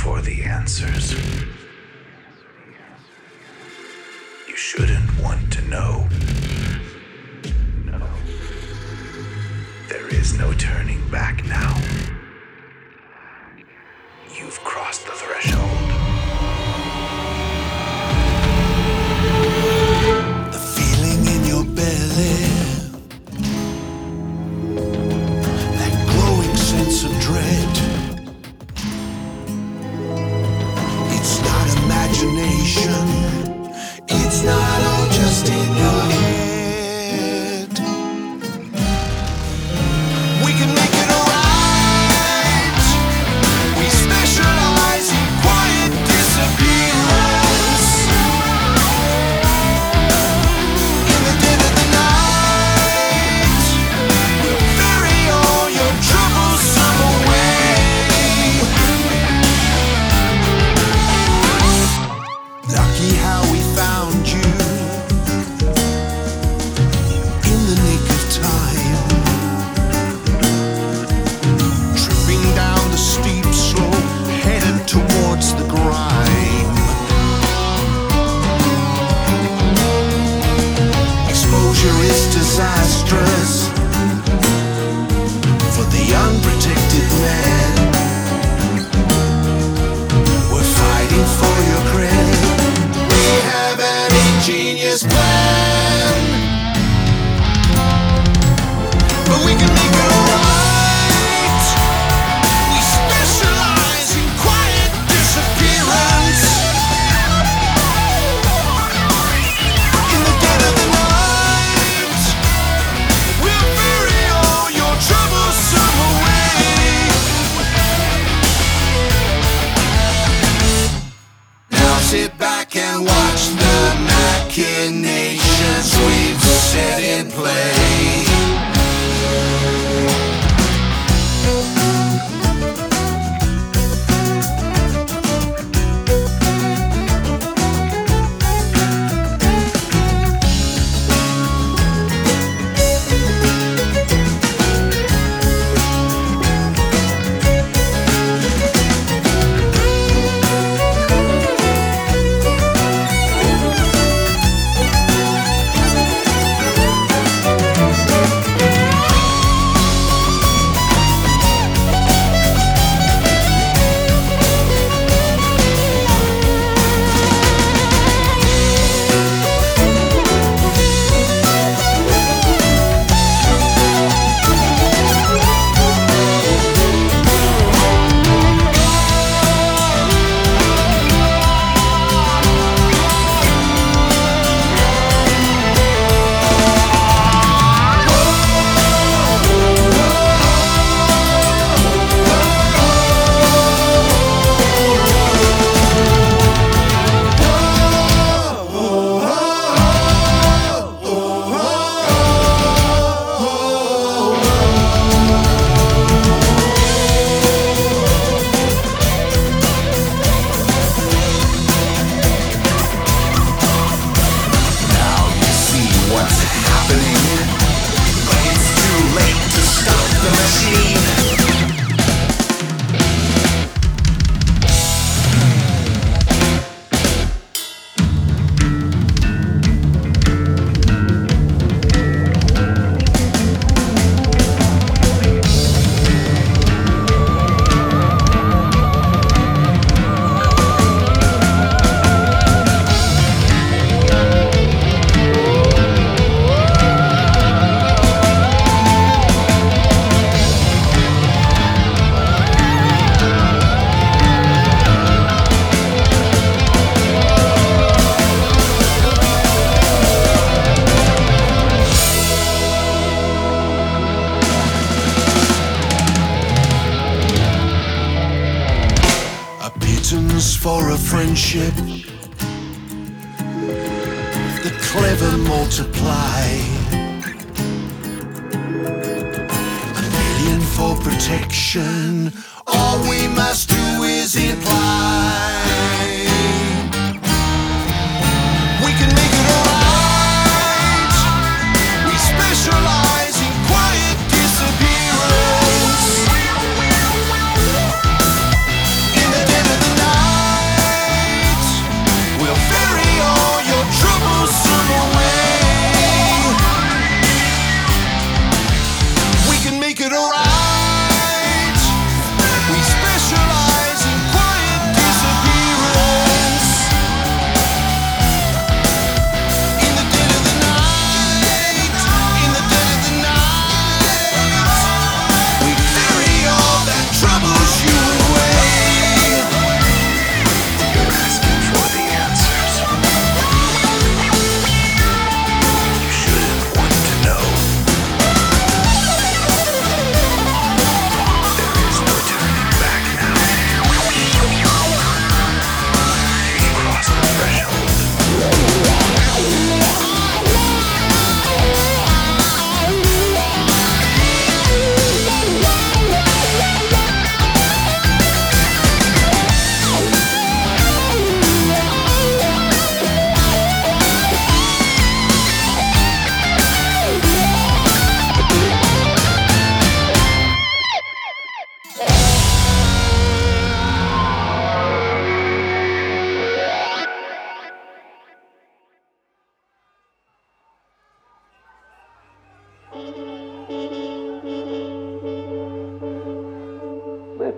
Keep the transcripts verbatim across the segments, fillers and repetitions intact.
for the answers. You shouldn't want to know. There is no turning back now. You've crossed the threshold. The feeling in your belly, that growing sense of dread. It's not imagination, it's not all just in your head. We can make it alright. We specialize in quiet disappearance. In the dead of the night, we'll bury all your troublesome away. Lucky how we found you in the nick of time, tripping down the steep slope, headed towards the grime. Exposure is disastrous for the unprotected man. We're fighting for your credit. We have an ingenious plan, but we can make it alright. We specialize in quiet disappearance. In the dead of the night, we'll bury all your troublesome away. Now sit back and watch the machinations we've set in play. For a friendship, the clever multiply. A million for protection, all we must do is imply. We can make it alright. We specialize in quiet disappearance. In the dead of the night,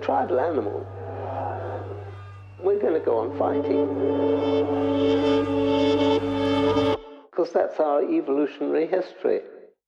tribal animal, we're going to go on fighting. Because that's our evolutionary history.